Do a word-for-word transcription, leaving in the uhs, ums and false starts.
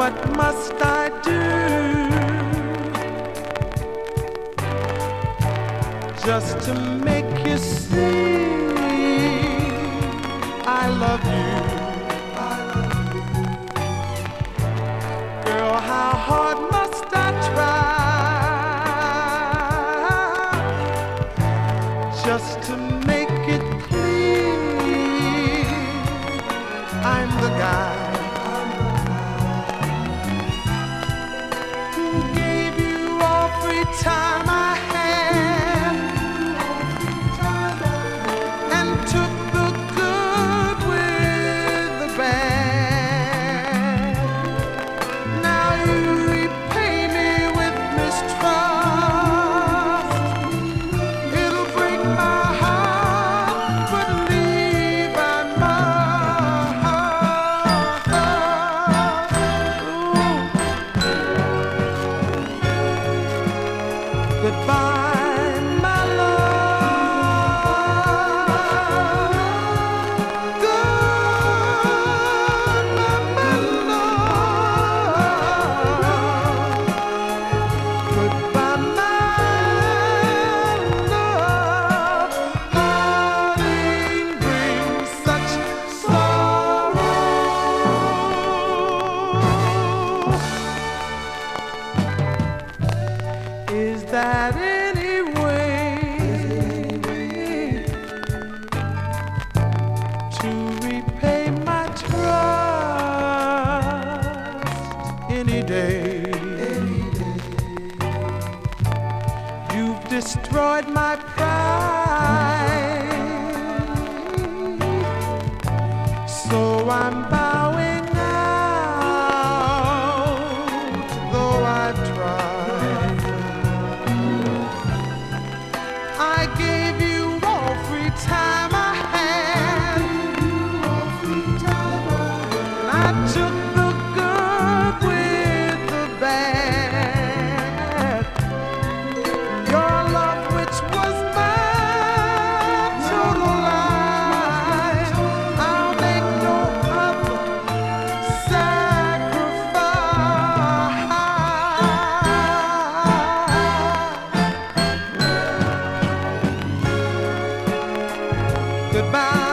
what must I do just to make you see I love you? Girl, how hard must I try just to make it clear I'm the guy who gave you all free time I had and took the good with the bad. Now you repay me with mistrust. It'll break my heart, but leave I must. Ooh. Goodbye, my love. Goodbye, my love. Goodbye, my love. Parting brings such sorrow. Is that any way to repay my trust? Any day. You've destroyed my pride, so I'm bowing out, though I've tried. I gave you all free time I had, and I took the good with the bad. Your love, which was my total life, I'll make no other sacrifice. Goodbye.